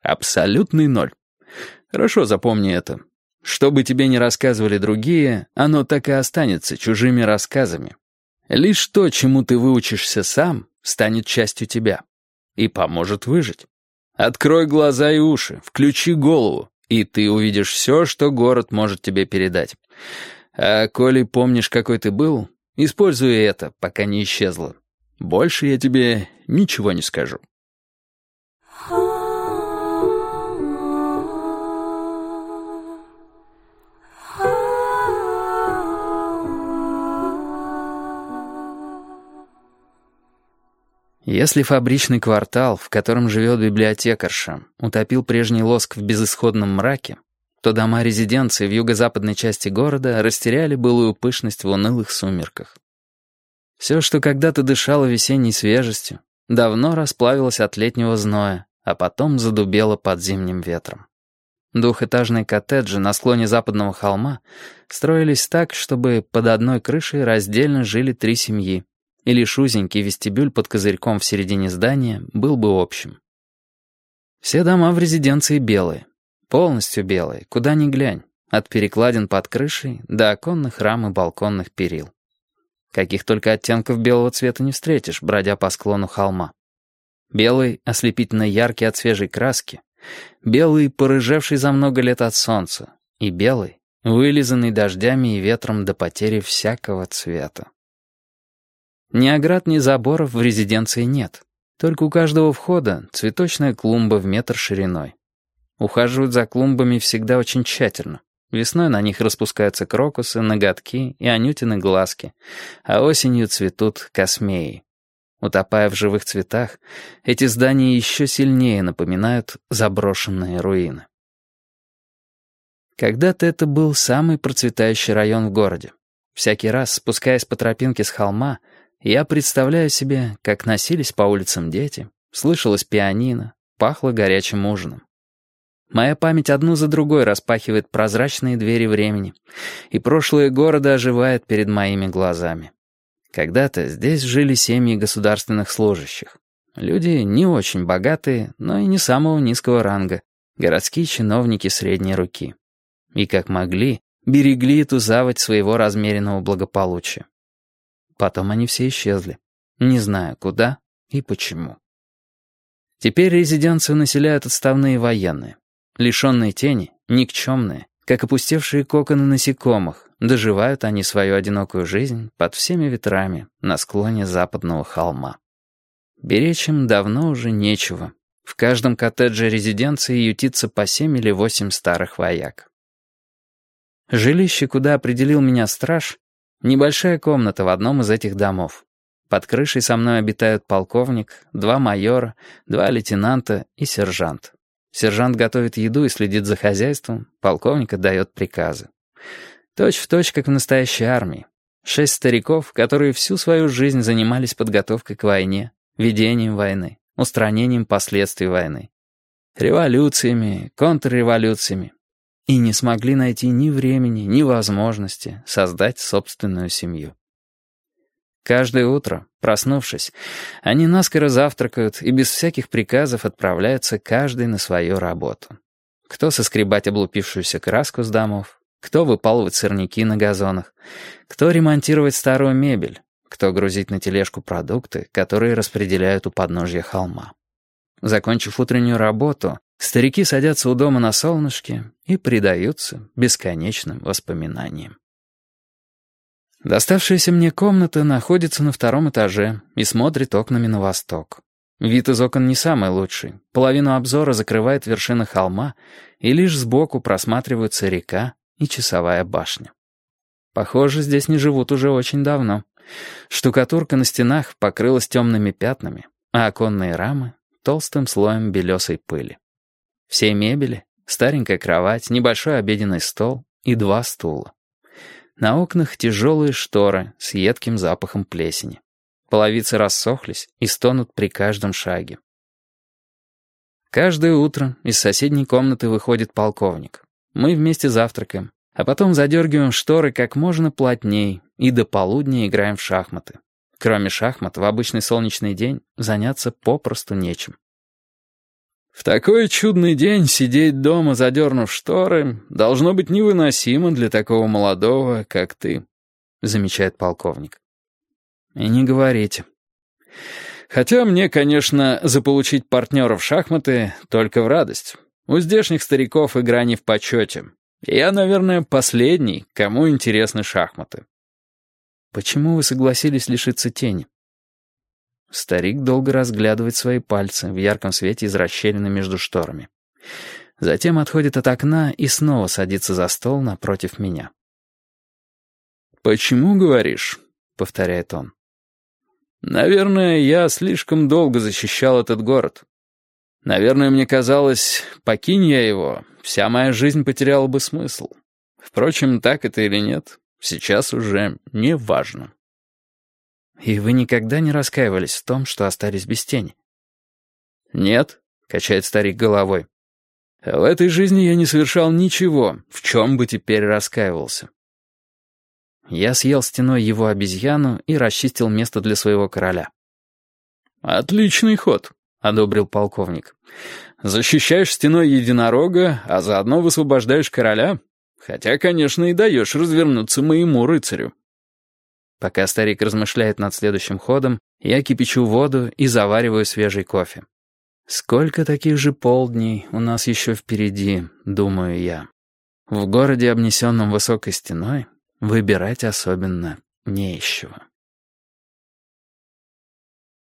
Абсолютный ноль. Хорошо запомни это. Что бы тебе ни рассказывали другие, оно так и останется чужими рассказами. Лишь то, чему ты выучишься сам, станет частью тебя и поможет выжить. Открой глаза и уши, включи голову, и ты увидишь все, что город может тебе передать. А коли помнишь, какой ты был, используй это, пока не исчезло. Больше я тебе ничего не скажу. Если фабричный квартал, в котором живет библиотекарша, утопил прежний лоск в безысходном мраке, то дома резиденции в юго-западной части города растеряли былую пышность в унылых сумерках. Все, что когда-то дышало весенней свежестью, давно расплавилось от летнего зноя, а потом задубело под зимним ветром. Двухэтажные коттеджи на склоне западного холма строились так, чтобы под одной крышей раздельно жили 3 семьи, и лишь узенький вестибюль под козырьком в середине здания был бы общим. Все дома в резиденции белые, полностью белые, куда ни глянь, от перекладин под крышей до оконных рам и балконных перил. Каких только оттенков белого цвета не встретишь, бродя по склону холма. Белый, ослепительно яркий от свежей краски, белый, порыжевший за много лет от солнца, и белый, вылизанный дождями и ветром до потери всякого цвета. Ни оград, ни заборов в резиденции нет. Только у каждого входа цветочная клумба в метр шириной. Ухаживают за клумбами всегда очень тщательно. Весной на них распускаются крокусы, ноготки и анютины глазки, а осенью цветут космеи. Утопая в живых цветах, эти здания еще сильнее напоминают заброшенные руины. Когда-то это был самый процветающий район в городе. Всякий раз, спускаясь по тропинке с холма, я представляю себе, как носились по улицам дети, слышалось пианино, пахло горячим ужином. Моя память одну за другой распахивает прозрачные двери времени, и прошлое города оживает перед моими глазами. Когда-то здесь жили семьи государственных служащих. Люди не очень богатые, но и не самого низкого ранга, городские чиновники средней руки. И как могли, берегли эту заводь своего размеренного благополучия. Потом они все исчезли, не знаю куда и почему. Теперь резиденцию населяют отставные военные. Лишенные тени, никчемные, как опустевшие коконы насекомых, доживают они свою одинокую жизнь под всеми ветрами на склоне западного холма. Беречь им давно уже нечего. В каждом коттедже резиденции ютится по 7 или 8 старых вояк. Жилище, куда определил меня страж, небольшая комната в одном из этих домов. Под крышей со мной обитают полковник, 2 майора, 2 лейтенанта и сержант. Сержант готовит еду и следит за хозяйством, полковник отдает приказы. Точь в точь, как в настоящей армии. 6 стариков, которые всю свою жизнь занимались подготовкой к войне, ведением войны, устранением последствий войны, революциями, контрреволюциями, и не смогли найти ни времени, ни возможности создать собственную семью. Каждое утро, проснувшись, они наскоро завтракают и без всяких приказов отправляются каждый на свою работу. Кто соскребать облупившуюся краску с домов, кто выпалывать сорняки на газонах, кто ремонтировать старую мебель, кто грузить на тележку продукты, которые распределяют у подножья холма. Закончив утреннюю работу, старики садятся у дома на солнышке и предаются бесконечным воспоминаниям. Доставшаяся мне комната находится на 2-м этаже и смотрит окнами на восток. Вид из окон не самый лучший. Половину обзора закрывает вершина холма, и лишь сбоку просматриваются река и часовая башня. Похоже, здесь не живут уже очень давно. Штукатурка на стенах покрылась темными пятнами, а оконные рамы — толстым слоем белесой пыли. Всей мебели — старенькая кровать, небольшой обеденный стол и 2 стула. На окнах тяжелые шторы с едким запахом плесени. Половицы рассохлись и стонут при каждом шаге. Каждое утро из соседней комнаты выходит полковник. Мы вместе завтракаем, а потом задергиваем шторы как можно плотней и до полудня играем в шахматы. Кроме шахмат, в обычный солнечный день заняться попросту нечем. «В такой чудный день сидеть дома, задернув шторы, должно быть невыносимо для такого молодого, как ты», — замечает полковник. «И не говорите. Хотя мне, конечно, заполучить партнера в шахматы только в радость. У здешних стариков игра не в почете. Я, наверное, последний, кому интересны шахматы». «Почему вы согласились лишиться тени?» Старик долго разглядывает свои пальцы в ярком свете из расщелины между шторами. Затем отходит от окна и снова садится за стол напротив меня. «Почему, говоришь?» — повторяет он. «Наверное, я слишком долго защищал этот город. Наверное, мне казалось, покинь я его, вся моя жизнь потеряла бы смысл. Впрочем, так это или нет, сейчас уже не важно». «И вы никогда не раскаивались в том, что остались без тени?» «Нет», — качает старик головой. «В этой жизни я не совершал ничего, в чем бы теперь раскаивался». Я съел стеной его обезьяну и расчистил место для своего короля. «Отличный ход», — одобрил полковник. «Защищаешь стеной единорога, а заодно высвобождаешь короля, хотя, конечно, и даешь развернуться моему рыцарю». Пока старик размышляет над следующим ходом, я кипячу воду и завариваю свежий кофе. Сколько таких же полдней у нас еще впереди, думаю я. В городе, обнесенном высокой стеной, выбирать особенно не из чего.